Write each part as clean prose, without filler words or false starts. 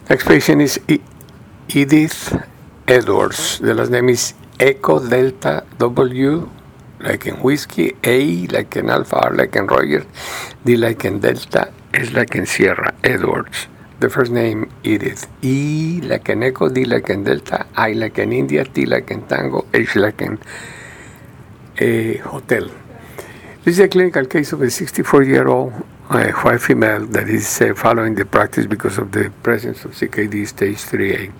Next patient is Edith Edwards. The last name is Echo Delta W, like in whiskey, A like in Alpha, R like in Roger, D like in Delta, S like in Sierra, Edwards. The first name, Edith. E like in Echo, D like in Delta, I like in India, T like in Tango, H like in Hotel. This is a clinical case of a 64-year-old white female that is following the practice because of the presence of CKD stage 3A.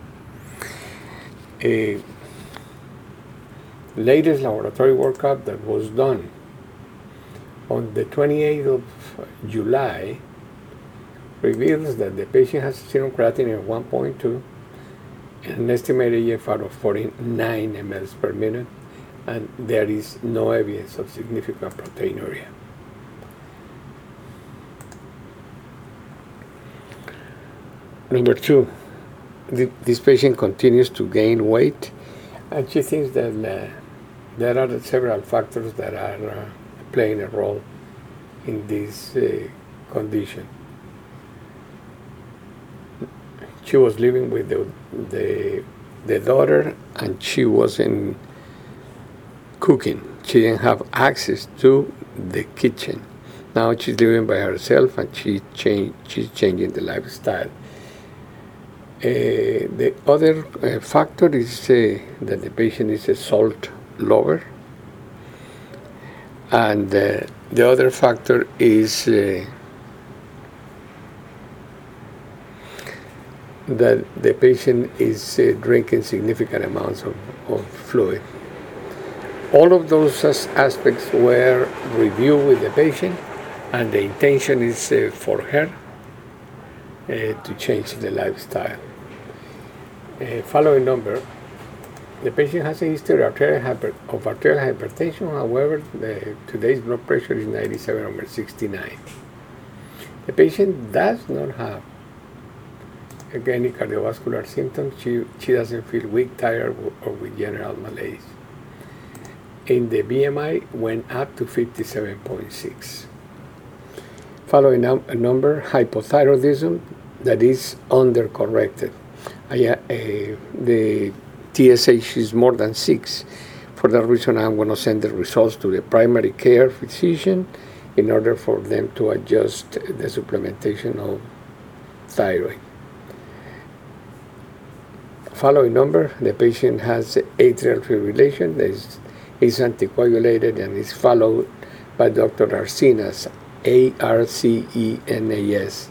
Latest laboratory workup that was done on the 28th of July reveals that the patient has serum creatinine of 1.2 and an estimated EFR of 49 mL per minute, and there is no evidence of significant proteinuria. Number 2, this patient continues to gain weight, and she thinks that there are several factors that are playing a role in this condition. She was living with the daughter, and she wasn't cooking. She didn't have access to the kitchen. Now she's living by herself, and she's changing the lifestyle. The other factor is that the patient is a salt lover, and the other factor is that the patient is drinking significant amounts of fluid. All of those aspects were reviewed with the patient, and the intention is for her to change the lifestyle. Following number, the patient has a history of arterial hypertension. However, today's blood pressure is 97/69. The patient does not have any cardiovascular symptoms. She doesn't feel weak, tired, or with general malaise. And the BMI went up to 57.6. Following number, hypothyroidism that is undercorrected. The TSH is more than 6. For that reason, I'm going to send the results to the primary care physician in order for them to adjust the supplementation of thyroid. Following number, the patient has atrial fibrillation, is anticoagulated, and is followed by Dr. Arcenas, Arcenas.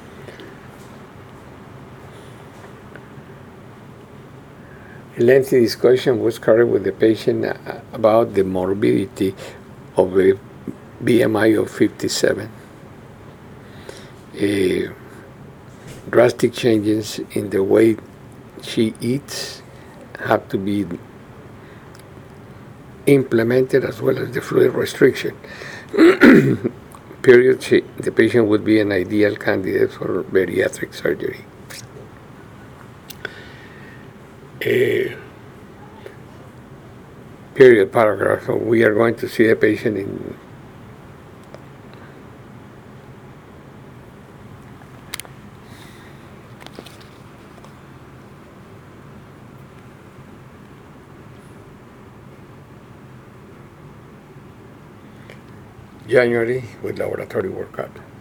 A lengthy discussion was carried with the patient about the morbidity of a BMI of 57. Drastic changes in the way she eats have to be implemented, as well as the fluid restriction. Period, the patient would be an ideal candidate for bariatric surgery. Period, paragraph. So we are going to see a patient in January with laboratory workup.